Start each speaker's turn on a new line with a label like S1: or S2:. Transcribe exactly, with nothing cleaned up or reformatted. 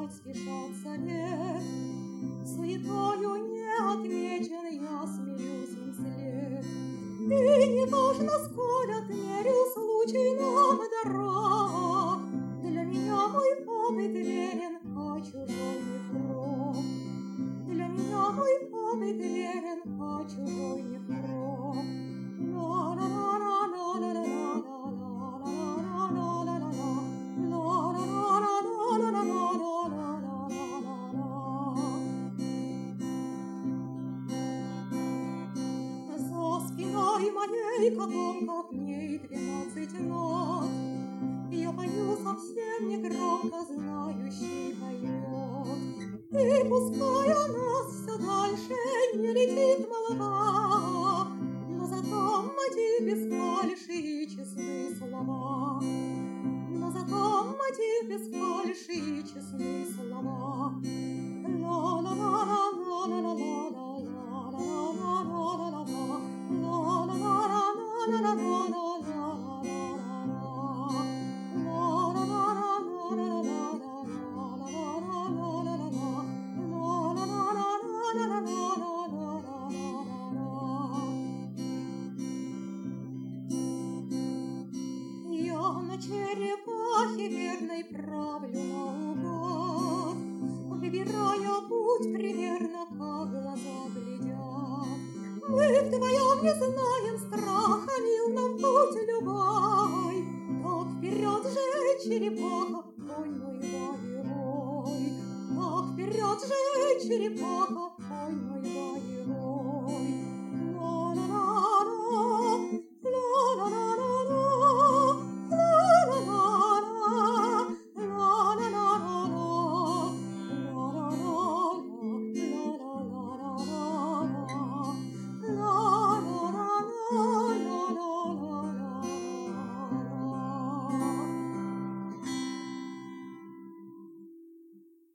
S1: вперед спешат совет. Суетою не отмечен, я смеюсь им вслед. И не важно, сколь отмерил случай нам дорог, для меня мой память верен, а чужой не враг. Для меня мой память верен, а чужой не враг. Моей котомка в ней двенадцать нот. Я пою совсем негромко, знающий поет. И пускай о нас все дальше не летит молва, но зато мотив без фальши и честные слова. Но зато мотив без фальши и честные слова. Я на черепахе верной правлю наугад, выбирая путь примерно, как глаза глядят. Мы вдвоем не знаем страха, мил нам путь любой. Так вперед же, черепаха, конь мой боевой. Так вперед же, черепаха, конь мой боевой.